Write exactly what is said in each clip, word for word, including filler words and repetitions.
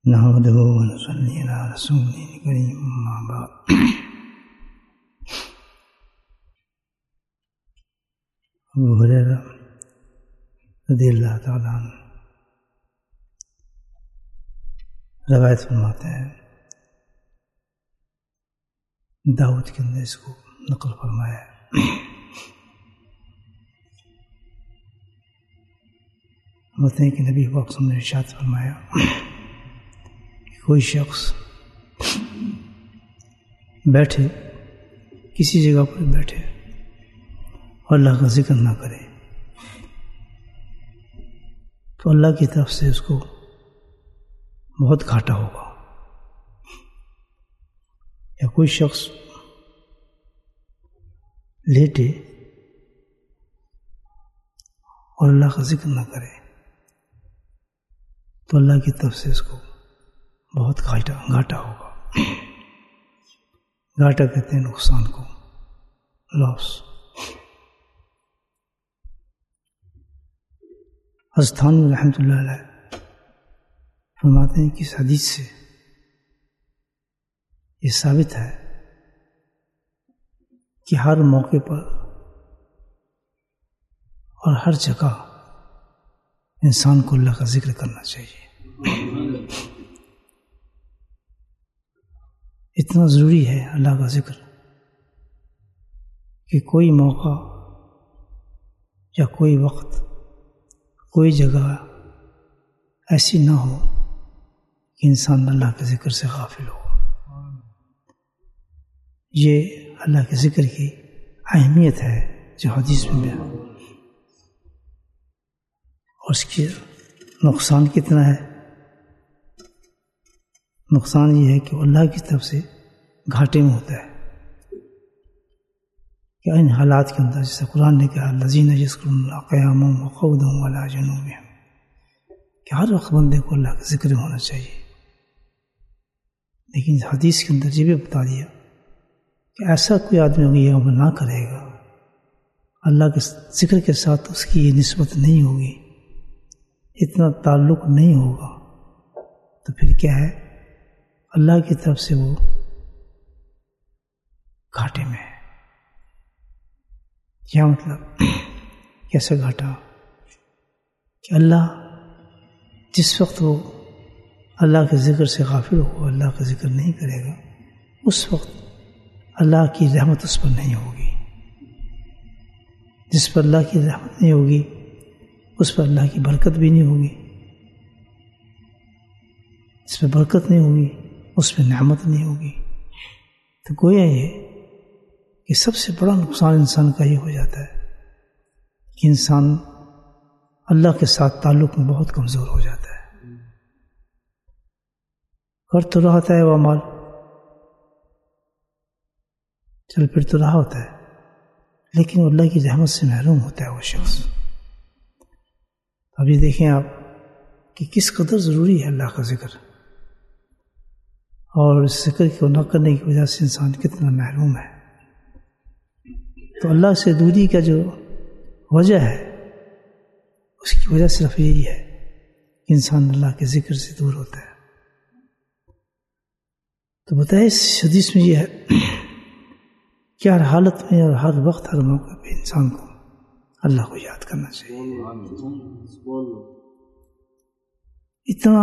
نحمده ونصلي على رسوله الكريم أما بعد. ابو ہریرہ رضی اللہ تعالیٰ عنہ روایت فرماتے ہیں، داؤد کے اندر اس کو نقل فرمایا ہے، بولتے ہیں کہ نبی پاک صلی اللہ علیہ وسلم نے ارشاد فرمایا کہ کوئی شخص بیٹھے کسی جگہ پر بیٹھے اور اللہ کا ذکر نہ کرے تو اللہ کی طرف سے اس کو بہت گھاٹا ہوگا. یا کوئی شخص لیٹے اور اللہ کا ذکر نہ کرے تو اللہ کی طرف سے اس کو بہت گھاٹا گھاٹا ہوگا. گھاٹا کہتے ہیں نقصان کو، لاس. حضرت رحمۃ اللہ علیہ فرماتے ہیں کہ اس حدیث سے یہ ثابت ہے کہ ہر موقع پر اور ہر جگہ انسان کو اللہ کا ذکر کرنا چاہیے. اتنا ضروری ہے اللہ کا ذکر کہ کوئی موقع یا کوئی وقت کوئی جگہ ایسی نہ ہو کہ انسان اللہ کے ذکر سے غافل ہو. یہ اللہ کے ذکر کی اہمیت ہے جو حدیث میں بیان، اور اس کی نقصان کتنا ہے. نقصان یہ ہے کہ اللہ کی طرف سے گھاٹے میں ہوتا ہے کہ ان حالات کے اندر جیسے قرآن نے کہا الذین یذکرون اللہ قیاما وقعودا وعلی جنوبہم، کہ ہر وقت بندے کو اللہ کا ذکر ہونا چاہیے. لیکن حدیث کے اندر یہ بھی بتا دیا کہ ایسا کوئی آدمی یہ عمل نہ کرے گا، اللہ کے ذکر کے ساتھ اس کی یہ نسبت نہیں ہوگی، اتنا تعلق نہیں ہوگا، تو پھر کیا ہے، اللہ کی طرف سے وہ گھاٹے میں ہے. کیا مطلب؟ کیسا گھاٹا؟ کہ اللہ جس وقت وہ اللہ کے ذکر سے غافل ہو، اللہ کا ذکر نہیں کرے گا، اس وقت اللہ کی رحمت اس پر نہیں ہوگی. جس پر اللہ کی رحمت نہیں ہوگی اس پر اللہ کی برکت بھی نہیں ہوگی. جس پر برکت نہیں ہوگی اس پہ نعمت نہیں ہوگی. تو گویا یہ کہ سب سے بڑا نقصان انسان کا یہ ہو جاتا ہے کہ انسان اللہ کے ساتھ تعلق میں بہت کمزور ہو جاتا ہے. کر تو رہا ہوتا ہے وہ مال، چل پھر تو رہا ہوتا ہے، لیکن اللہ کی رحمت سے محروم ہوتا ہے وہ شخص. ابھی دیکھیں آپ کہ کس قدر ضروری ہے اللہ کا ذکر، اور اس ذکر کو نہ کرنے کی وجہ سے انسان کتنا محروم ہے. تو اللہ سے دوری کا جو وجہ ہے اس کی وجہ صرف یہی ہے کہ انسان اللہ کے ذکر سے دور ہوتا ہے. تو بتائیں اس حدیث میں یہ ہے کہ ہر حالت میں اور ہر وقت ہر موقع پہ انسان کو اللہ کو یاد کرنا چاہیے. اتنا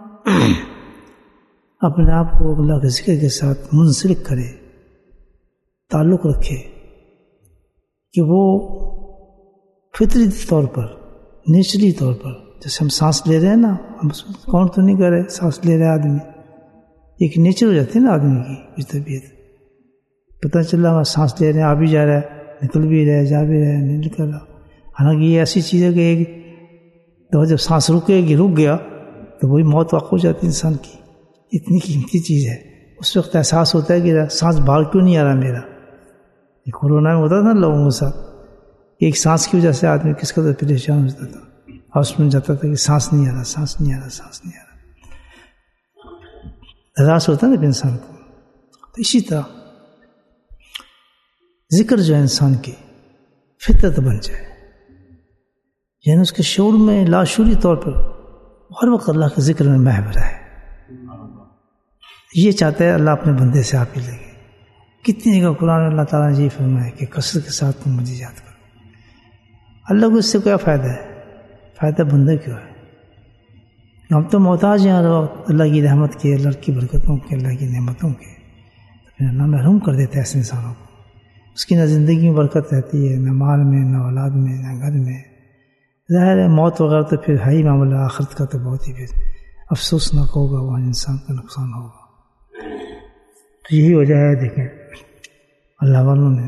اپنے آپ کو اللہ کے ذکر کے ساتھ منسلک کرے، تعلق رکھے کہ وہ فطری طور پر، نیچرلی طور پر، جیسے ہم سانس لے رہے ہیں نا، ہم کون تو نہیں کر رہے، سانس لے رہے آدمی، ایک نیچر ہو جاتی ہے نا آدمی کی کچھ طبیعت، پتہ چل رہا سانس لے رہے ہیں، آ بھی جا رہا ہے، نکل بھی رہا ہے، جا بھی رہا ہے، نہیں نکل رہا. حالانکہ یہ ایسی چیز ہے کہ تو جب سانس رکے گی، رک گیا تو وہی موت واقع ہو جاتی ہے انسان کی. اتنی قیمتی چیز ہے. اس وقت احساس ہوتا ہے کہ سانس باہر کیوں نہیں آ رہا میرا. یہ کورونا میں ہوتا تھا لوگوں کے ساتھ، ایک سانس کی وجہ سے آدمی کس قدر پریشان ہو جاتا تھا، ہاسپٹل میں جاتا تھا کہ سانس نہیں آ رہا، سانس نہیں آ رہا، سانس نہیں آ رہا. احساس ہوتا ہے نا انسان کو. تو اسی طرح ذکر جو ہے انسان کی فطرت بن جائے، یعنی اس کے شعور میں لاشعوری طور پر ہر وقت اللہ کے ذکر میں محو رہے. یہ چاہتا ہے اللہ اپنے بندے سے آپ ہی لے گئے. کتنی جگہ قرآن اللہ تعالیٰ نے یہ فرمایا کہ کثرت کے ساتھ تم مجھے یاد کرو. اللہ کو اس سے کیا فائدہ ہے؟ فائدہ بندہ کیوں ہے؟ ہم تو محتاج ہیں اللہ کی رحمت کے، اللہ کی برکتوں کے، اللہ کی نعمتوں کے. پھر اللہ محروم کر دیتا ہے ایسے انسانوں کو. اس کی نہ زندگی میں برکت رہتی ہے، نہ مال میں، نہ اولاد میں، نہ گھر میں. ظاہر ہے موت وغیرہ تو پھر ہے ہی معاملہ آخرت کا، تو بہت ہی پھر افسوسناک ہوگا، وہاں انسان کا نقصان ہوگا. تو یہی وجہ ہے دیکھیں اللہ والوں نے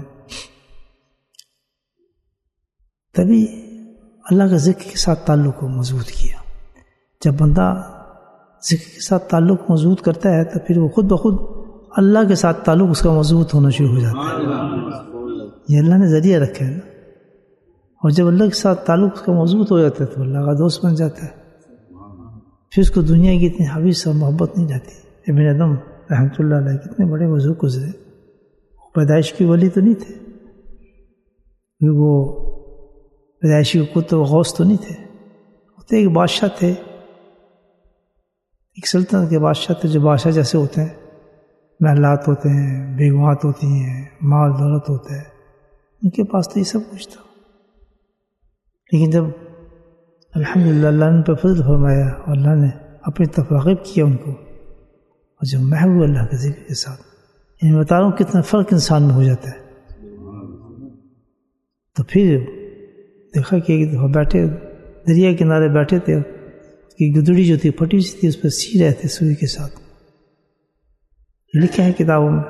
تبھی اللہ کا ذکر کے ساتھ تعلق کو مضبوط کیا. جب بندہ ذکر کے ساتھ تعلق مضبوط کرتا ہے تو پھر وہ خود بخود اللہ کے ساتھ تعلق اس کا مضبوط ہونا شروع ہو جاتا ہے. یہ اللہ نے ذریعہ رکھا ہے نا. اور جب اللہ کے ساتھ تعلق اس کا مضبوط ہو جاتا ہے تو اللہ کا دوست بن جاتا ہے. پھر اس کو دنیا کی اتنی حویص اور محبت نہیں جاتی. ابن ادم رحمۃ اللہ علیہ کتنے بڑے بزرگ گزرے، پیدائش کی ولی تو نہیں تھے، وہ پیدائشی قطب و غوث تو نہیں تھے. وہ تو ایک بادشاہ تھے، ایک سلطنت کے بادشاہ تھے، جو بادشاہ جیسے ہوتے ہیں، محلات ہوتے ہیں، بیگمات ہوتی ہیں، مال دولت ہوتا ہے. ان کے پاس تو یہ سب کچھ تھا. لیکن جب الحمدللہ اللہ نے ان پہ فضل فرمایا اور اللہ نے اپنی طرف راغب کیا ان کو، اور جو محبوب اللہ کے ذکر کے ساتھ، ان بتا رہا ہوں کتنا فرق انسان میں ہو جاتا ہے. تو پھر دیکھا کہ ایک دفعہ بیٹھے دریا کنارے بیٹھے تھے، اس کی گدڑی جو تھی پھٹی سی تھی، اس پہ سی رہے تھے سوئی کے ساتھ. لکھا ہے کتابوں میں.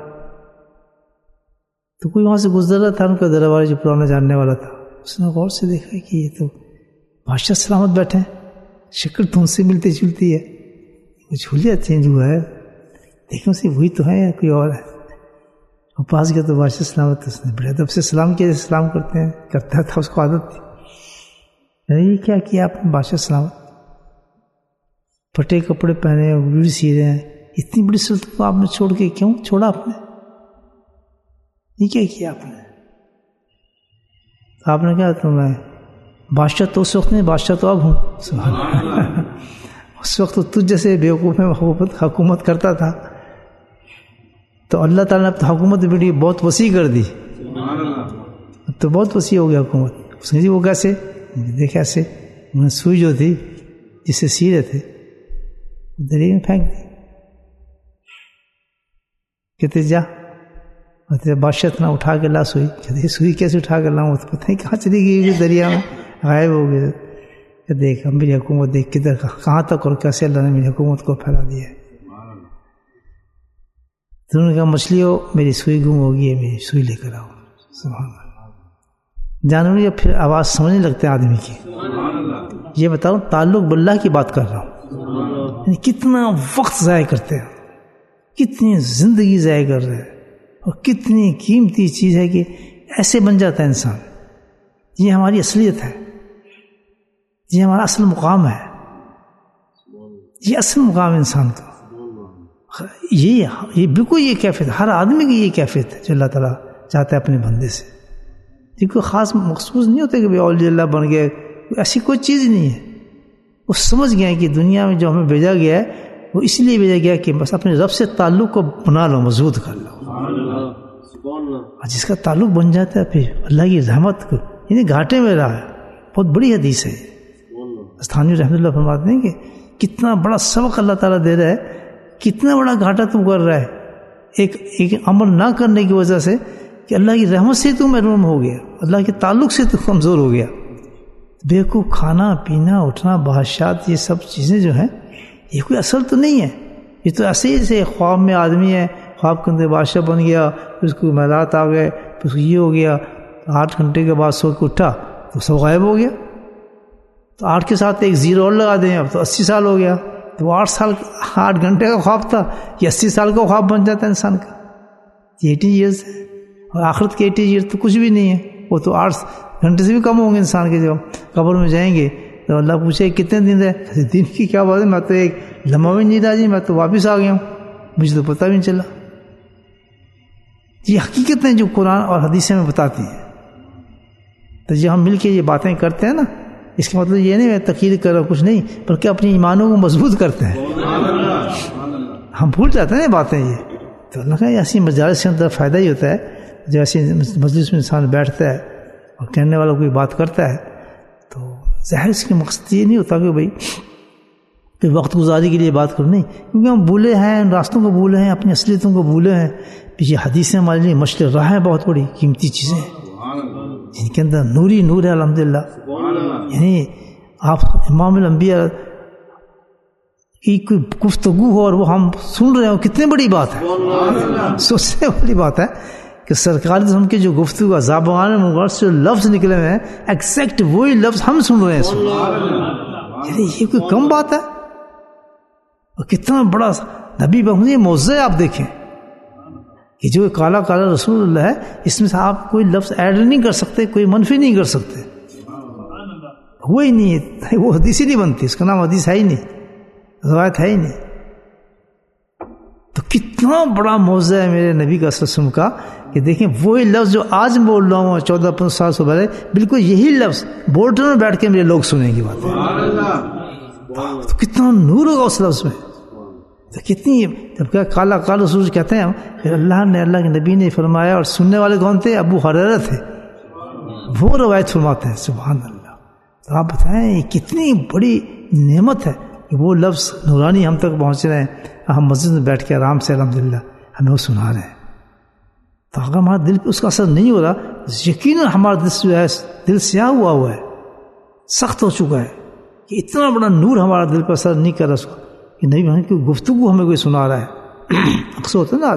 تو کوئی وہاں سے گزر رہا تھا، ان کا دربار جو پرانا جاننے والا تھا، اس نے غور سے دیکھا کہ یہ تو بادشاہ سلامت بیٹھے ہیں، شکل تو ان سے ملتی جلتی ہے، کچھ حلیہ چینج ہوا ہے، دیکھو سی وہی تو ہے یا کوئی اور ہے. وہ پاس گیا تو بادشاہ سلامت، اس نے بڑے ادب سے سلام کیا، سلام کرتے ہیں، کرتا تھا، اس کو عادت تھی. یہ کیا کیا آپ نے بادشاہ سلامت؟ پھٹے کپڑے پہنے، گڑی سی رہے ہیں، اتنی بڑی سلطنت کو آپ نے چھوڑ کے کیوں چھوڑا آپ نے؟ یہ کیا کیا آپ نے؟ آپ نے کہا تو میں بادشاہ تو اس وقت نہیں، بادشاہ تو اب ہوں. اس وقت تو تجھ جیسے بیوقوف میں حکومت حکومت کرتا تھا، تو اللہ تعالیٰ نے اب تو حکومت بھی بہت وسیع کر دی، اب تو بہت وسیع ہو گیا حکومت. اس نے جی وہ کیسے؟ دیکھ ایسے انہوں نے سوئی جو تھی جسے سی رہے تھے دریا میں پھینک دی. کہتے جا بادشاہ اتنا اٹھا کے لا سوئی. کہتے سوئی کیسے اٹھا کے لاؤں؟ تو پتہ نہیں کہاں چلی گئی دریا میں، غائب ہو گئے. کہ دیکھ میری حکومت دیکھ کدھر کہاں تک اور کیسے اللہ نے میری حکومت کو پھیلا دیا ہے. تو انہوں نے کہا مچھلی ہو میری سوئی گم ہوگی ہے، میری سوئی لے کر آؤ. سبحان اللہ. جانور یا پھر آواز سمجھنے لگتے ہیں آدمی کی. یہ بتاؤ تعلق باللہ کی بات کر رہا ہوں. یعنی کتنا وقت ضائع کرتے ہیں، کتنی زندگی ضائع کر رہے ہیں، اور کتنی قیمتی چیز ہے کہ ایسے بن جاتا ہے انسان. یہ ہماری اصلیت ہے، یہ ہمارا اصل مقام ہے، یہ اصل مقام انسان کا. یہ یہ بالکل یہ کیفیت ہر آدمی کی، یہ کیفیت ہے جو اللہ تعالیٰ چاہتا ہے اپنے بندے سے. یہ کوئی خاص مخصوص نہیں ہوتا کہ بھائی اولیاء اللہ بن گئے، ایسی کوئی چیز ہی نہیں ہے. وہ سمجھ گیا کہ دنیا میں جو ہمیں بھیجا گیا ہے وہ اس لیے بھیجا گیا کہ بس اپنے رب سے تعلق کو بنا لو، مضبوط کر لو. اور جس کا تعلق بن جاتا ہے پھر اللہ کی رحمت کو یعنی گھاٹے میں رہا ہے. بہت بڑی حدیث ہے. استھانی رحمۃ اللہ فرماتے ہیں کہ کتنا بڑا سبق اللہ تعالیٰ دے رہا ہے، کتنا بڑا گھاٹا تم کر رہا ہے ایک ایک عمل نہ کرنے کی وجہ سے، کہ اللہ کی رحمت سے تو محروم ہو گیا، اللہ کے تعلق سے تو کمزور ہو گیا. بیوقوف کھانا پینا اٹھنا بادشاہت یہ سب چیزیں جو ہیں یہ کوئی اصل تو نہیں ہے. یہ تو ایسے ہی سے خواب میں آدمی ہے، خواب کے اندر بادشاہ بن گیا، پھر اس کو محلات آ گئے، پھر اس کو یہ ہو گیا، آٹھ گھنٹے کے بعد سو کے اٹھا تو سب غائب ہو گیا. تو آٹھ کے ساتھ ایک زیرو اور لگا دیں، اب تو اسی سال ہو گیا. تو وہ آٹھ سال آٹھ گھنٹے کا خواب تھا، یہ اسی سال کا خواب بن جاتا ہے انسان کا. یہ ایٹی ایئرس ہے، اور آخرت کے ایٹی ایئرس تو کچھ بھی نہیں ہے. وہ تو آٹھ گھنٹے سے بھی کم ہوں گے انسان کے. جب قبر میں جائیں گے تو اللہ پوچھے کتنے دن رہے؟ دن کی کیا بات ہے، میں تو ایک لمحہ بھی نہیں رہا جی، میں تو واپس آ گیا ہوں، مجھے تو پتہ بھی نہیں چلا. یہ حقیقت ہے جو قرآن اور حدیثیں میں بتاتی ہیں. تو جب ہم مل کے یہ باتیں کرتے ہیں نا، اس کا مطلب یہ نہیں میں تقریر کر رہا ہوں، کچھ نہیں، بلکہ اپنی ایمانوں کو مضبوط کرتے ہیں. ہم بھول جاتے ہیں باتیں یہ. تو اللہ کا ایسی مجالس سے اندر فائدہ ہی ہوتا ہے. جو ایسی مجلس میں انسان بیٹھتا ہے اور کہنے والا کوئی بات کرتا ہے تو ظاہر اس کے مقصد یہ نہیں ہوتا کہ بھائی کہ وقت گزاری کے لیے بات کرو، نہیں، کیونکہ ہم بھولے ہیں، ان راستوں کو بھولے ہیں، اپنی اصلیتوں کو بھولے ہیں. پیچھے حدیثیں ہمارے لیے مشل راہ ہے، بہت بڑی قیمتی چیزیں ہیں جن کے اندر نوری نور ہے الحمدللہ. یعنی آپ امام الانبیاء کی کوئی گفتگو ہو اور وہ ہم سن رہے ہوں، کتنی بڑی بات ہے، سوچنے والی بات ہے کہ سرکار ہم کی جو گفتگو زبان مبارک سے لفظ نکلے ہوئے ہیں ایکزیکٹ وہی لفظ ہم سن رہے ہیں. یعنی یہ کوئی کم بات ہے، اور کتنا بڑا نبی بہت موضوع آپ دیکھیں کہ جو کالا کالا رسول اللہ ہے، اس میں سے آپ کوئی لفظ ایڈ نہیں کر سکتے، کوئی منفی نہیں کر سکتے. وہی نہیں ہے، وہ حدیث ہی نہیں بنتی، اس کا نام حدیث ہے ہی نہیں، روایت ہے ہی نہیں. تو کتنا بڑا موضوع ہے میرے نبی کا صلی اللہ علیہ وسلم کا کہ دیکھیں وہی لفظ جو آج بول رہا ہوں چودہ پندرہ سال سے پہلے، بالکل یہی لفظ بورڈر میں بیٹھ کے میرے لوگ سنیں گی باتیں. تو کتنا نور ہوگا اس لفظ میں. تو کتنی جب کہ کالا کالا سورج کہتے ہیں پھر اللہ نے، اللہ کے نبی نے فرمایا، اور سننے والے کون تھے؟ ابو ہریرہ تھے، وہ روایت فرماتے ہیں. سبحان اللہ. تو آپ بتائیں یہ کتنی بڑی نعمت ہے کہ وہ لفظ نورانی ہم تک پہنچ رہے ہیں، ہم مسجد میں بیٹھ کے آرام سے الحمدللہ ہمیں وہ سنا رہے ہیں. تو اگر ہمارا دل پہ اس کا اثر نہیں ہو رہا، یقیناً ہمارا دل جو ہے دل سیاہ ہوا ہوا ہے، سخت ہو چکا ہے کہ اتنا بڑا نور ہمارا دل پہ اثر نہیں کر رہا اس کو کہ نہیں بہن کی گفتگو ہمیں کوئی سنا رہا ہے. اکثر ہوتا ہے نا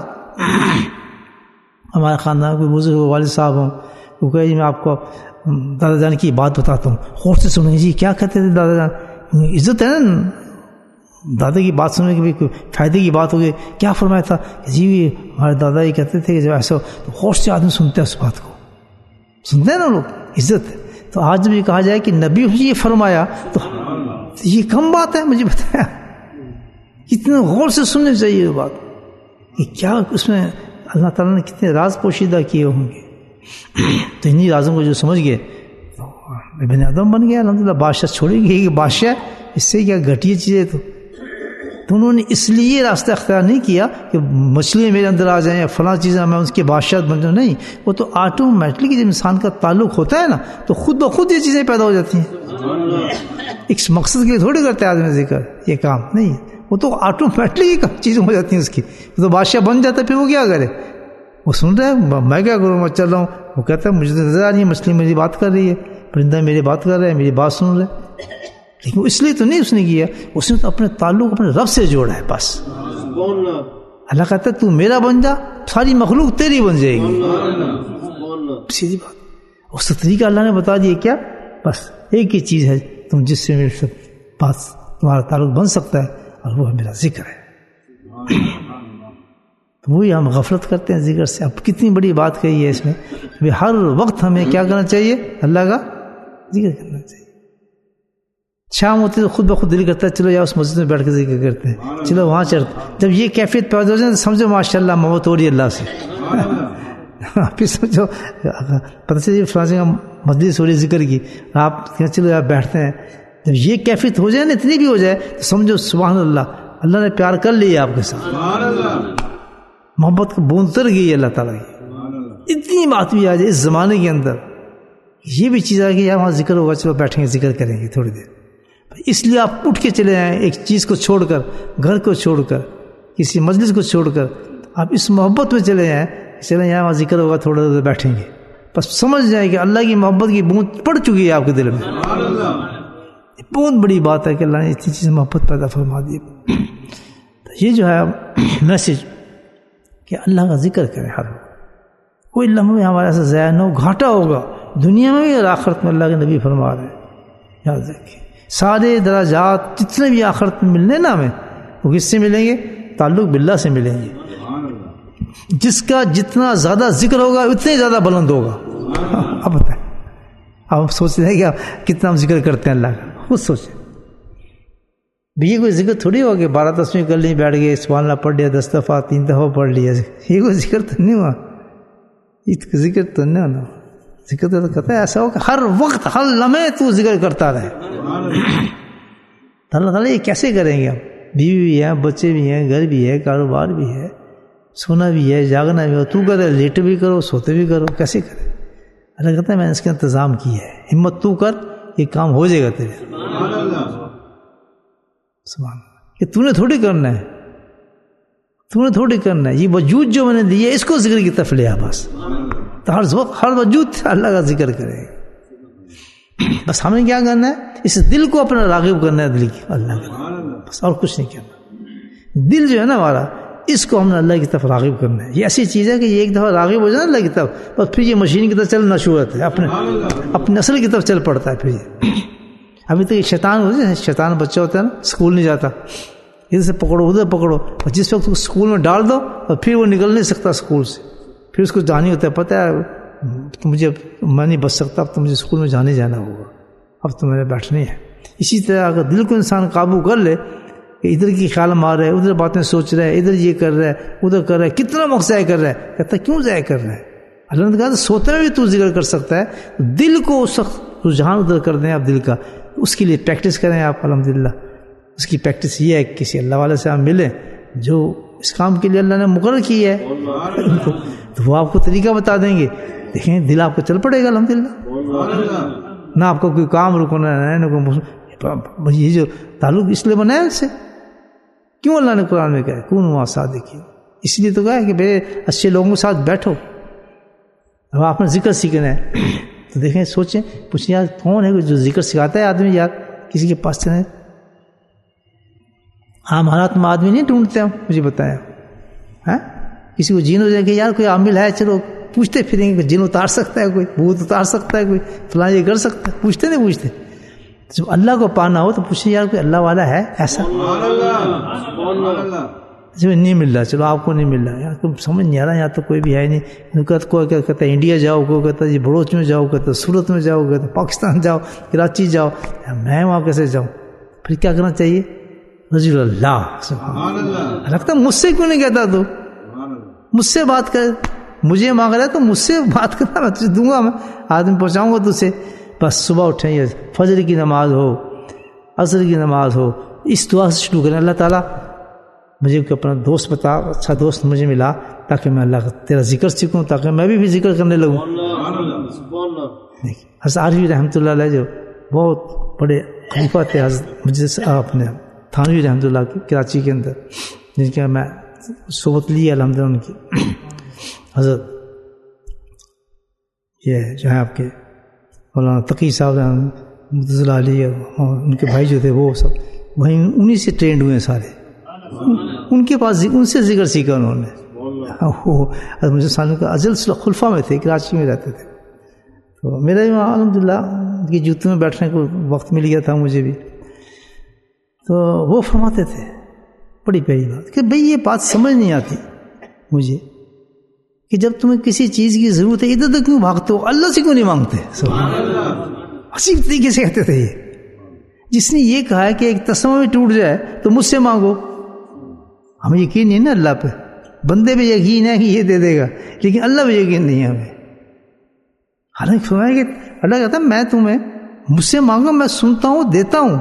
ہمارے خاندان کوئی بزرگ والد صاحب ہوں، وہ کہے جی میں آپ کو دادا جان کی بات بتاتا ہوں، غور سے سنیں گے. جی کیا کہتے تھے دادا جان؟ عزت ہے نا دادا کی بات سننے کی، کوئی فائدے کی بات ہوگی. کیا فرمایا تھا؟ جی ہمارے دادا یہ کہتے تھے کہ جب ایسا تو غور سے آدمی سنتے ہیں، اس بات کو سنتے ہیں نا لوگ، عزت ہے. تو آج جب یہ کہا جائے کہ نبی یہ فرمایا تو یہ کم بات ہے. مجھے بتایا کتنے غور سے سننے چاہیے یہ بات کہ کیا اس میں اللہ تعالیٰ نے کتنے راز پوشیدہ کیے ہوں گے. تو انہی رازوں کو جو سمجھ گئے تو بن آدم بن گیا الحمدللہ. بادشاہ چھوڑے گی کہ بادشاہ اس سے کیا گھٹیا چیزیں. تو تو انہوں نے اس لیے راستہ اختیار نہیں کیا کہ مچھلیاں میرے اندر آ جائیں یا فلاں چیزیں میں اس کے بادشاہ بن جاؤں. نہیں، وہ تو آٹومیٹکلی جب انسان کا تعلق ہوتا ہے نا تو خود بخود یہ چیزیں پیدا ہو جاتی ہیں. ایک مقصد کے لیے تھوڑی کرتے آدمی ذکر یہ کام نہیں، وہ تو آٹومیٹکلی چیزیں ہو جاتی ہیں اس کی. تو بادشاہ بن جاتا ہے، پھر وہ کیا کرے؟ وہ سن رہا ہے، میں کیا کروں، میں چل رہا ہوں. وہ کہتا ہے مجھے تو نظر آ رہی ہے مچھلی میری بات کر رہی ہے، پرندہ میری بات کر رہا ہے، میری بات سن رہا ہے. لیکن اس لیے تو نہیں اس نے کیا، اس نے تو اپنے تعلق اپنے رب سے جوڑا ہے بس. اللہ کہتا ہے تو میرا بن جا، ساری مخلوق تیری بن جائے گی. سیدھی بات. اس طریقہ اللہ نے بتا دیا کیا، بس ایک ہی چیز ہے تم جس سے میرے سے بات تمہارا تعلق بن سکتا ہے، اور وہ میرا ذکر ہے. وہی ہم غفلت کرتے ہیں ذکر سے. اب کتنی بڑی بات کہی ہے اس میں، ہر وقت ہمیں کیا کرنا چاہیے؟ اللہ کا ذکر کرنا چاہیے. شام ہوتی تو خود بخود دل کرتا ہے چلو یا اس مسجد میں بیٹھ کے ذکر کرتے ہیں، چلو وہاں چلتے. جب یہ کیفیت پیدا ہو جائے تو سمجھو ماشاء اللہ محبت ہو رہی ہے اللہ سے. پھر سمجھو پتہ چلیے فلاں مجلس ہو رہی ذکر کی، آپ چلو آپ بیٹھتے ہیں. جب یہ کیفیت ہو جائے نا، اتنی بھی ہو جائے تو سمجھو سبحان اللہ، اللہ نے پیار کر لیا آپ کے ساتھ، محبت کو بوند اتر گئی اللہ تعالیٰ کی. اتنی بات بھی آ جائے اس زمانے کے اندر، یہ بھی چیز آ گئی یہاں ذکر ہوگا، چلو بیٹھیں گے ذکر کریں گے تھوڑی دیر. اس لیے آپ اٹھ کے چلے آئیں، ایک چیز کو چھوڑ کر، گھر کو چھوڑ کر، کسی مجلس کو چھوڑ کر آپ اس محبت میں چلے آئیں، چلیں یہاں ذکر ہوگا تھوڑا دیر بیٹھیں گے. بس سمجھ جائیں کہ اللہ کی محبت کی بوند پڑ چکی ہے آپ کے دل میں. بہت بڑی بات ہے کہ اللہ نے اتنی چیز محبت پیدا فرما دی. یہ جو ہے میسج کہ اللہ کا ذکر کریں ہر وقت، کوئی لمحے ہمارے سے ضائع نہ ہو. گھاٹا ہوگا دنیا میں بھی اور آخرت میں، اللہ کے نبی فرما رہے ہیں. یاد رکھیں سارے درجات جتنے بھی آخرت میں ملنے نا ہمیں، وہ کس سے ملیں گے؟ تعلق باللہ سے ملیں گے. جس کا جتنا زیادہ ذکر ہوگا اتنے زیادہ بلند ہوگا. اب بتائیں، اب ہم سوچ رہے ہیں کہ کتنا ہم ذکر کرتے ہیں اللہ کا، خود سوچیں. یہ کوئی ذکر تھوڑی ہوگا کہ بارہ تصویر کر لی بیٹھ گئے، سبحان اللہ پڑھ لیا دس دفعہ، تین دفعہ پڑھ لیا. یہ کوئی ذکر تو نہیں ہوا، یہ ذکر تو نہیں ہونا. ذکر تو کہتا ہے ایسا ہو کہ ہر وقت ہر لمحے تو ذکر کرتا رہے. اللہ تعالیٰ یہ کیسے کریں گے ہم؟ بیوی بھی ہے، بچے بھی ہیں، گھر بھی ہے، کاروبار بھی ہے، سونا بھی ہے، جاگنا بھی ہے، تو کہتا ہے لیٹ بھی کرو سوتے بھی کرو، کیسے کرے؟ اللہ کہتا ہے میں نے اس کا انتظام کیا ہے، ہمت تو کر، یہ کام ہو جائے گا تیرے۔ سبحان اللہ، سبحان اللہ، کہ تو نے تھوڑی کرنا ہے، تو نے تھوڑی کرنا ہے، یہ وجود جو میں نے دیا اس کو ذکر کی طرف لیا بس، تو ہر وقت ہر وجود اللہ کا ذکر کرے گا۔ بس ہمیں کیا کرنا ہے؟ اس دل کو اپنا راغب کرنا ہے، دل کی اللہ کا، بس اور کچھ نہیں کرنا۔ دل جو ہے نا ہمارا، اس کو ہم نے اللہ کی طرف راغب کرنا ہے۔ یہ ایسی چیز ہے کہ یہ ایک دفعہ راغب ہو جائے نا اللہ کی طرف، بس پھر یہ مشین کی طرف چلنا شروع ہوتا ہے، اپنے اپنے نسل کی طرف چل پڑتا ہے۔ پھر یہ ابھی تک شیطان ہوتا ہے، شیطان بچہ ہوتا ہے نا، اسکول نہیں جاتا، ادھر سے پکڑو ادھر پکڑو، اور جس وقت اسکول میں ڈال دو اور پھر وہ نکل نہیں سکتا اسکول سے، پھر اس کو جانی ہوتا ہے، پتہ ہے مجھے میں نہیں بچ سکتا، اب تو مجھے اسکول میں جانے جانا ہوگا، اب تو میں نے بیٹھنی ہے۔ اسی طرح اگر دل کو انسان قابو کر لے کہ ادھر کی خیال مار رہا ہے، ادھر باتیں سوچ رہا ہے، ادھر یہ کر رہا ہے، ادھر کر رہا ہے، کتنا وقت ضائع کر رہا ہے، کہتا ہے کیوں ضائع کر رہا ہے؟ اللہ نے کہا سوتے میں بھی تو ذکر کر سکتا ہے، دل کو اس وقت رجحان ادھر کر دیں آپ دل کا، اس کے لیے پریکٹس کریں آپ الحمدللہ۔ اس کی پریکٹس یہ ہے کہ کسی اللہ والے سے آپ ملیں جو اس کام کے لیے اللہ نے مقرر کی ہے، تو وہ آپ کو طریقہ بتا دیں گے، دیکھیں دل آپ کو چل پڑے گا الحمدللہ، نہ آپ کو کوئی کام رکنا ہے، نہ کوئی، یہ جو تعلق اس لیے بنایا اس سے، کیوں اللہ نے قرآن میں کہا کون مع الصادقین، اس لیے تو کہا ہے کہ میرے اچھے لوگوں کے ساتھ بیٹھو۔ اب آپ نے ذکر سیکھنا ہے تو دیکھیں سوچیں پوچھیں یار کون ہے جو ذکر سکھاتا ہے آدمی، یار کسی کے پاس چلیں، عام حالات میں آدمی نہیں ڈھونڈتے ہم، مجھے بتایا ہاں، کسی کو جین ہو جائے کہ یار کوئی عامل ہے، چلو پوچھتے پھریں گے جن اتار سکتا ہے کوئی، بھوت اتار سکتا ہے کوئی، فلاں یہ کر سکتا ہے، پوچھتے نہیں پوچھتے۔ جب اللہ کو پانا ہو تو پوچھیں یار کوئی اللہ والا ہے ایسا؟ جب نہیں مل رہا، چلو آپ کو نہیں مل رہا، یار تم سمجھ نہیں آ رہا، یہاں تو کوئی بھی ہے نہیں، کوئی کہتا ہے انڈیا جاؤ، کوئی کہتا ہے بڑوچ میں جاؤ، کہتا ہے سورت میں جاؤ، کہتا ہے پاکستان جاؤ، کراچی جاؤ، میں وہاں کیسے جاؤں؟ پھر کیا کرنا چاہیے؟ رجل اللہ، سبحان اللہ، لگتا مجھ سے کیوں نہیں کہتا تو، مجھ سے بات کر، مجھے مانگ رہا ہے تو مجھ سے بات کرنا، میں تجھے دوں گا، میں آدمی پہنچاؤں گا تجھے۔ بس صبح اٹھیں یہ فجر کی نماز ہو، عصر کی نماز ہو، اس دعا سے شروع کریں، اللہ تعالیٰ مجھے اپنا دوست بتا، اچھا دوست مجھے ملا تاکہ میں اللہ کا تیرا ذکر سیکھوں، تاکہ میں بھی بھی ذکر کرنے لگوں۔ حضرت عارفی رحمۃ اللہ علیہ جو بہت بڑے خلیفہ تھے، حضرت مجلس اپنے تھانوی رحمۃ اللہ کی کراچی کے اندر، جن کا میں صحبت لی الحمد للہ، ان کی حضرت یہ جو ہے آپ کے مولانا تقی صاحب متضل علی، ان کے بھائی جو تھے وہ سب وہیں انہی سے ٹرینڈ ہوئے ہیں سارے، ان کے پاس ان سے ذکر سیکھا انہوں نے۔ وہ مجھے سالوں کا ازل خلفہ میں تھے، کراچی میں رہتے تھے، تو میرا بھی الحمد للہ ان کی جوتوں میں بیٹھنے کو وقت مل گیا تھا مجھے بھی، تو وہ فرماتے تھے بڑی پیاری بات کہ بھئی یہ بات سمجھ نہیں آتی مجھے کہ جب تمہیں کسی چیز کی ضرورت ہے ادھر ادھر کیوں بھاگتے ہو، اللہ سے کیوں نہیں مانگتے؟ سبحان اللہ، عجیب طریقے سے کہتے تھے یہ، جس نے یہ کہا ہے کہ ایک تسمہ بھی ٹوٹ جائے تو مجھ سے مانگو، ہمیں یقین نہیں نا اللہ پہ، بندے پہ یقین ہے کہ یہ دے دے گا، لیکن اللہ پہ یقین نہیں ہے ہمیں۔ حالانکہ فرمایا کہ اللہ کہتا ہے میں تمہیں مجھ سے مانگو، میں سنتا ہوں دیتا ہوں،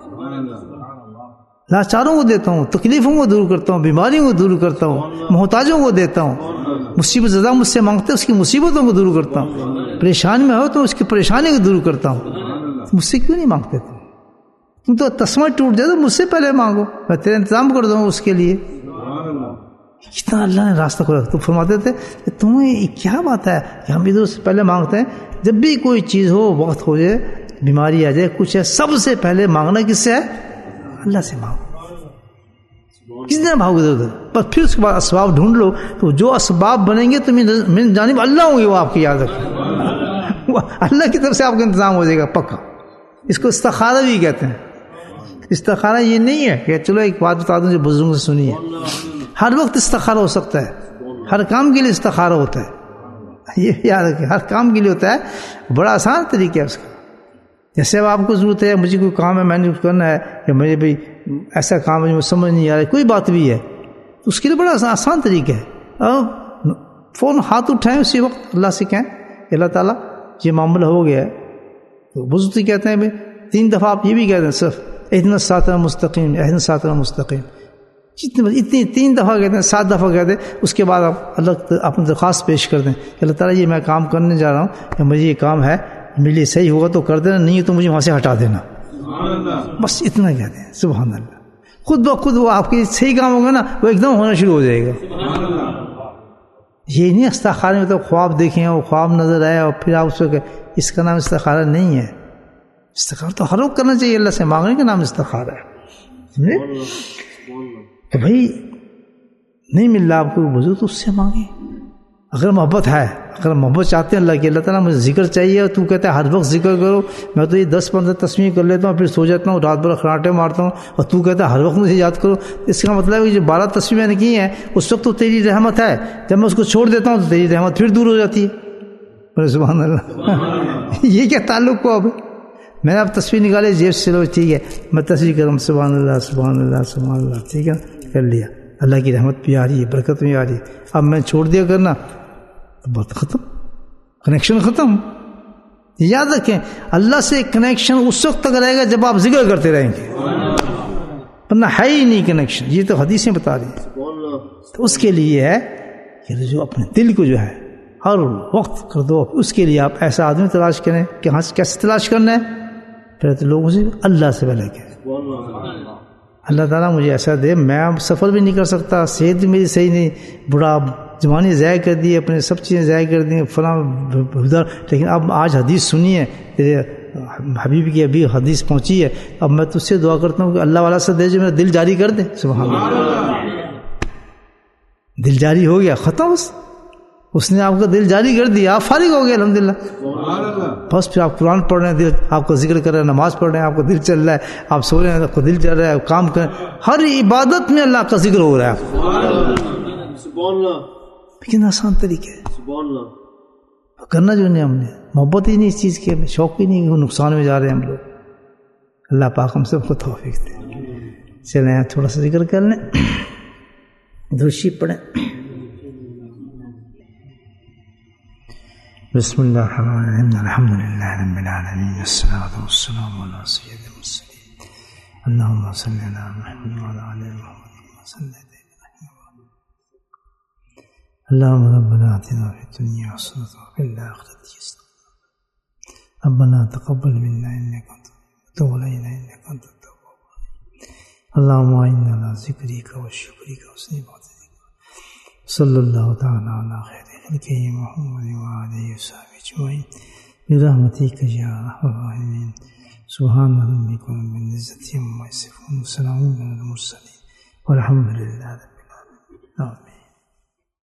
لاچاروں کو دیتا ہوں، تکلیفوں کو دور کرتا ہوں، بیماریوں کو دور کرتا ہوں، محتاجوں کو دیتا ہوں، مصیبت زدہ مجھ سے مانگتے اس کی مصیبتوں کو دور کرتا ہوں، پریشانی میں ہو تو اس کی پریشانی کو دور کرتا ہوں، مجھ سے کیوں نہیں مانگتے تم؟ تم تو تسمہ ٹوٹ جائے تو مجھ سے پہلے مانگو، میں تیرا انتظام کر دوں اس کے لیے۔ کتنا اللہ نے راستہ کھولا۔ تو فرماتے تھے کہ تمہیں کیا بات ہے کہ ہم ادھر سے پہلے مانگتے ہیں، جب بھی کوئی چیز ہو، وقت ہو جائے، بیماری آ جائے، کچھ ہے، سب سے پہلے مانگنا کس سے ہے؟ اللہ سے مانگو۔ کس نے بھاگو ادھر ادھر، پر پھر اس کے بعد اسباب ڈھونڈ لو، تو جو اسباب بنیں گے تمہیں من جانب اللہ ہوں گے، وہ آپ کی یاد رکھو، اللہ کی طرف سے آپ کا انتظام ہو جائے گا پکا۔ اس کو استخارہ بھی کہتے ہیں۔ استخارہ یہ نہیں ہے کہ چلو ایک بات بتا دوں جو بزرگوں سے سنی ہے، ہر وقت استخارہ ہو سکتا ہے، ہر کام کے لیے استخارہ ہوتا ہے، یہ یاد رکھیں، ہر کام کے لیے ہوتا ہے، بڑا آسان طریقہ ہے اس کا۔ جیسے اب آپ کو ضرورت ہے، مجھے کوئی کام ہے میں نے کرنا ہے، یا مجھے بھائی ایسا کام ہے مجھے سمجھ نہیں آ رہا ہے، کوئی بات بھی ہے، تو اس کے لیے بڑا آسان طریقہ ہے، فون ہاتھ اٹھائیں اسی وقت اللہ سے کہیں کہ اللہ تعالیٰ یہ معاملہ ہو گیا ہے۔ تو بزرگ کہتے ہیں بھائی تین دفعہ آپ یہ بھی کہہ دیں، صرف اہدنا الصراط المستقیم، اہدنا الصراط المستقیم، جتنے اتنی تین دفعہ کہتے ہیں، سات دفعہ کہتے ہیں، اس کے بعد آپ اللہ اپنی درخواست پیش کر دیں کہ اللہ تعالیٰ یہ میں کام کرنے جا رہا ہوں، کہ مجھے یہ کام ہے، میرے لیے صحیح ہوگا تو کر دینا، نہیں تو مجھے وہاں سے ہٹا دینا، بس اتنا کہتے ہیں. سبحان اللہ. خود بخود وہ آپ کے صحیح کام ہوگا نا، وہ ایک دم ہونا شروع ہو جائے گا. یہ نہیں استخارے میں تو خواب دیکھیں اور خواب نظر آئے اور پھر آپ اس کو کہ اس کا نام استخارہ نہیں ہے. استخارہ تو ہر وقت کرنا چاہیے، اللہ سے مانگنے کا نام استخارہ ہے. سمجھے کہ بھائی نہیں مل رہا آپ کو وضو تو اس سے مانگے. اگر محبت ہے، اگر محبت چاہتے ہیں اللہ کی، اللہ تعالیٰ مجھے ذکر چاہیے اور تو کہتا ہے ہر وقت ذکر کرو، میں تو یہ دس پندرہ تسبیح کر لیتا ہوں پھر سو جاتا ہوں، رات بھر خراٹے مارتا ہوں، اور تو کہتا ہے ہر وقت مجھے یاد کرو. اس کا مطلب ہے کہ جو بارہ تسبیح میں نے کی ہیں اس وقت تو تیری رحمت ہے، جب میں اس کو چھوڑ دیتا ہوں تو تیری رحمت پھر دور ہو جاتی ہے. سبحان اللہ. یہ کیا تعلق کو اب میں نے اب تصویر نکالے جیب سے، لو ٹھیک ہے میں تصویر کروں، سبحان اللہ سبحان اللہ سبحان اللہ، ٹھیک ہے کر لیا، اللہ کی رحمت بھی آ رہی ہے، برکت بھی آ رہی ہے. اب میں چھوڑ دیا کرنا تو بات ختم، کنیکشن ختم. یاد رکھیں اللہ سے کنیکشن اس وقت تک رہے گا جب آپ ذکر کرتے رہیں گے، ورنہ ہے ہی نہیں کنیکشن. یہ تو حدیثیں بتا رہی ہیں. تو اس کے لیے ہے کہ جو اپنے دل کو جو ہے ہر وقت کر دو. اس کے لیے آپ ایسا آدمی تلاش کریں کہ ہاں کیسے تلاش کرنا ہے. پھر تو لوگوں سے اللہ سے پہلے کہ اللہ تعالیٰ مجھے ایسا دے، میں اب سفر بھی نہیں کر سکتا، صحت بھی میری صحیح نہیں، بڑا جوانی ضائع کر دی، اپنے سب چیزیں ضائع کر دی فلاں ادھر، لیکن اب آج حدیث سنی ہے تیرے حبیب کی، ابھی حدیث پہنچی ہے، اب میں تجھ سے دعا کرتا ہوں کہ اللہ والا سے دے جو میرا دل جاری کر دے. سبحان اللہ. دل جاری ہو گیا، ختم، اس نے آپ کا دل جاری کر دیا، آپ فارغ ہو گئے الحمدللہ. بس پھر آپ قرآن پڑھ رہے ہیں، دل آپ کا ذکر کر رہے ہیں، نماز پڑھ رہے ہیں، آپ کا دل چل رہا ہے، آپ سو رہے ہیں آپ کا دل چل رہا ہے، کام کر رہے ہیں، ہر عبادت میں اللہ کا ذکر ہو رہا ہے. لیکن آسان طریقے ہے کرنا جو نہیں، ہم نے محبت ہی نہیں اس چیز کی، ہمیں شوق ہی نہیں، نقصان میں جا رہے ہیں ہم لوگ. اللہ پاک ہم سب کو توفیق دے. چلیں تھوڑا سا ذکر کر لیں، درشی پڑھیں. بسم اللہ الرحمن الرحیم، الحمد للہ رب العالمین، والصلاة والسلام علی سید المرسلین، اللہم صلی علی محمد وعلی آل محمد کما صلیت علی ابراہیم. اللہم ربنا آتنا فی الدنیا حسنۃ وفی الآخرۃ حسنۃ ربنا تقبل منا انک انت وتب علینا انک انت التواب الرحیم. اللہم اعنا علی ذکرک وشکرک وحسن عبادتک. صلی اللہ تعالی علی خیر خلقہ محمد وآلہ وصحبہ اجمعین برحمتک یا ارحم الراحمین. سبحان ربک رب العزة عما یصفون، وسلام علی المرسلین والحمد للہ رب العالمین. آمین.